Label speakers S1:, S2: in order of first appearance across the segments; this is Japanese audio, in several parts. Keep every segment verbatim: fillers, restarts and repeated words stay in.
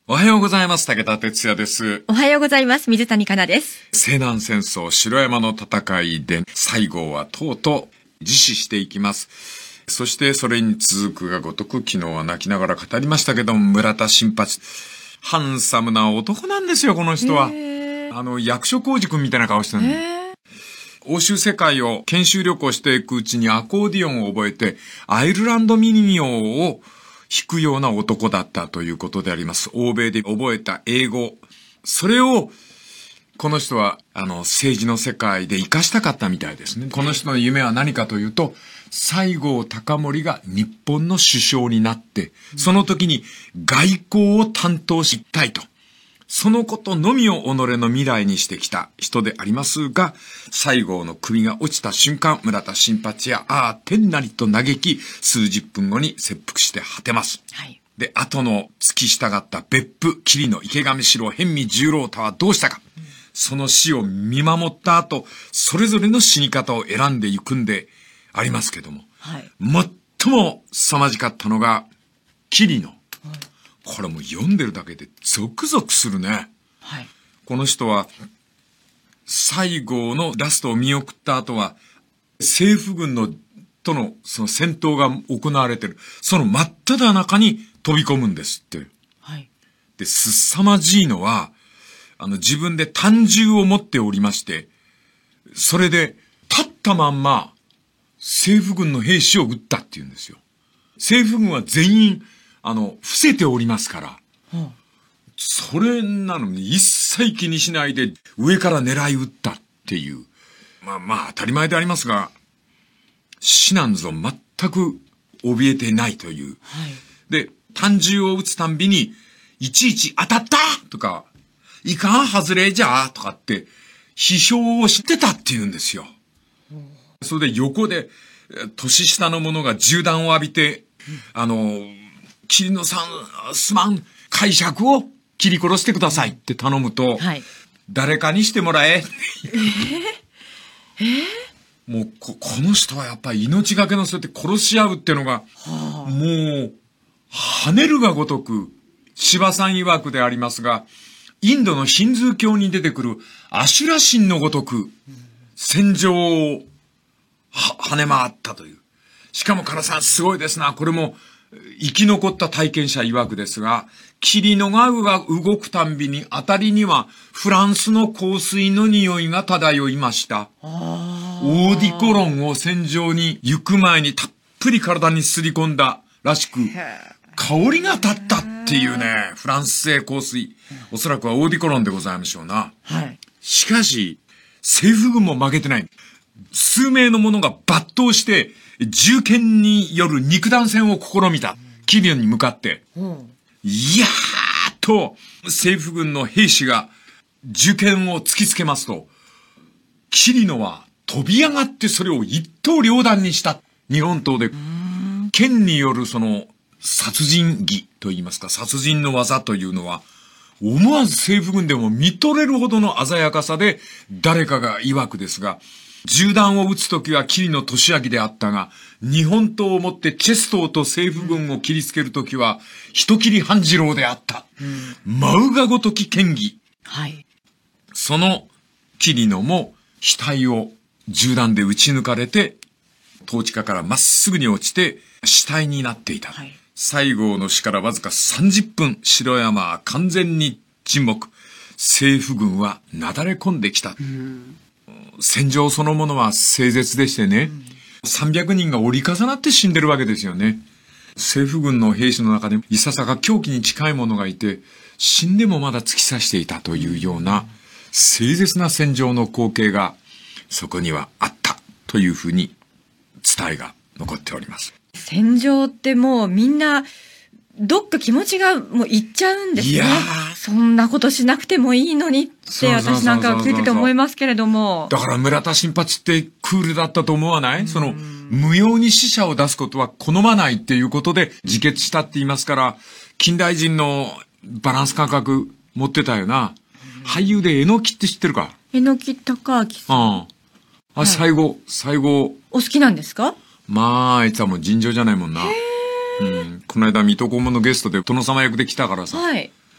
S1: おはようございます。武田哲也です。
S2: おはようございます。水谷香奈です。
S1: 西南戦争城山の戦いで西郷はとうとう自死していきます。そしてそれに続くがごとく、昨日は泣きながら語りましたけども、村田新八、ハンサムな男なんですよ、この人は。あの役所広司君みたいな顔してるの。欧州世界を研修旅行していくうちにアコーディオンを覚えて、アイルランド民謡を弾くような男だったということであります。欧米で覚えた英語。それを、この人は、あの、政治の世界で活かしたかったみたいですね。この人の夢は何かというと、西郷隆盛が日本の首相になって、その時に外交を担当したいと。そのことのみを己の未来にしてきた人でありますが、西郷の首が落ちた瞬間、村田新八や、ああ、天なりと嘆き、数十分後に切腹して果てます。はい。で、後の付き従った別府、桐野、池上四郎、辺見十郎太はどうしたか。うん、その死を見守った後、それぞれの死に方を選んでいくんでありますけども、はい。最も凄まじかったのが、桐野。はい、これも読んでるだけでゾクゾクするね。はい。この人は、西郷のラストを見送った後は、政府軍の、とのその戦闘が行われてる。その真っ只中に飛び込むんですって。はい。で、すさまじいのは、あの自分で短銃を持っておりまして、それで立ったまんま政府軍の兵士を撃ったっていうんですよ。政府軍は全員、あの、伏せておりますから。うん、それなのに一切気にしないで上から狙い撃ったっていう。まあまあ当たり前でありますが、死なんぞ全く怯えてないという。はい、で、短銃を撃つたんびに、いちいち当たったとか、いかん外れじゃとかって、批評をしてたって言うんですよ。うん、それで横で、年下の者が銃弾を浴びて、うん、あの、桐野さん、すまん、解釈を切り殺してくださいって頼むと、はい、誰かにしてもらえ。えー、えー、もうこ、この人はやっぱり命がけのそうやって殺し合うっていうのが、はあ、もう、跳ねるがごとく、柴さん曰くでありますが、インドのヒンズー教に出てくるアシュラ神のごとく、戦場をは跳ね回ったという。しかも唐さんすごいですな。これも、生き残った体験者曰くですが、霧の川が動くたんびにあたりにはフランスの香水の匂いが漂いました。オーディコロンを戦場に行く前にたっぷり体にすり込んだらしく、香りが立ったっていうね、フランス製香水。おそらくはオーディコロンでございましょうな。はい、しかし、政府軍も負けてない。数名の者が抜刀して、銃剣による肉弾戦を試みた。桐野に向かって。うん、いやーっと、政府軍の兵士が銃剣を突きつけますと、桐野は飛び上がってそれを一刀両断にした。日本刀で。剣によるその殺人技といいますか、殺人の技というのは、思わず政府軍でも見とれるほどの鮮やかさで、誰かが曰くですが、銃弾を撃つときは桐野俊明であったが、日本刀を持ってチェストーと政府軍を切りつけるときは、人斬半次郎であった。うん、舞うがごとき剣技。はい。その桐野も額を銃弾で撃ち抜かれて、統治下からまっすぐに落ちて死体になっていた。はい、西郷の死からわずかさんじゅっぷん、城山は完全に沈黙。政府軍はなだれ込んできた。うん戦場そのものは凄絶でしてね、うん、さんびゃくにんが折り重なって死んでるわけですよね。政府軍の兵士の中でいささか狂気に近い者がいて、死んでもまだ突き刺していたというような凄絶な戦場の光景がそこにはあったというふうに伝えが残っております。
S2: 戦場ってもうみんなどっか気持ちがもういっちゃうんですね。いやそんなことしなくてもいいのにって私なんかは聞いてて思いますけれども。
S1: だから村田新八ってクールだったと思わない？その無用に死者を出すことは好まないっていうことで自決したって言いますから、近代人のバランス感覚持ってたよな。俳優で榎木って知ってるか？
S2: 榎木隆明さん。
S1: ああ、最後、はい、最後。
S2: お好きなんですか？
S1: まあ、あいつはもう尋常じゃないもんな。うん、この間、水戸黄門のゲストで殿様役で来たからさ、はい、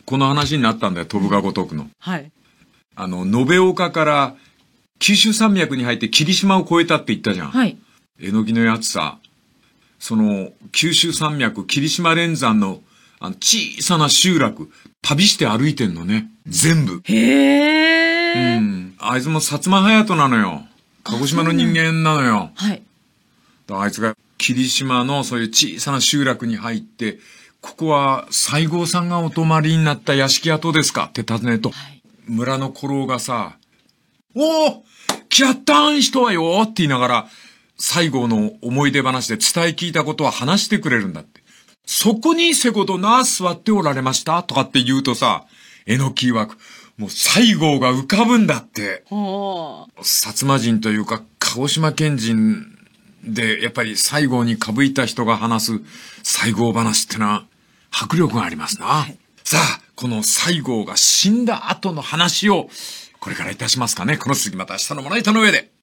S1: この話になったんだよ、飛ぶが如くの。
S2: はい。
S1: あの、延岡から九州山脈に入って霧島を越えたって言ったじゃん。
S2: はい。
S1: えのきのやつさ、その、九州山脈、霧島連山の、あの、小さな集落、旅して歩いてんのね。全部。
S2: へー。
S1: うん。あいつも薩摩隼人なのよ。鹿児島の人間なのよ。
S2: はい。
S1: あいつが霧島のそういう小さな集落に入って、ここは西郷さんがお泊まりになった屋敷跡ですかって尋ねると、はい、村の古老がさ、おー来やったん人はよって言いながら、西郷の思い出話で伝え聞いたことは話してくれるんだって。そこにせことな座っておられましたとかって言うとさ、えのき曰く、もう西郷が浮かぶんだって。薩摩人というか、鹿児島県人で、やっぱり西郷にかぶいた人が話す西郷話ってのは迫力がありますな。はい、さあ、この西郷が死んだ後の話を、これからいたしますかね。この次また明日のまな板の上で。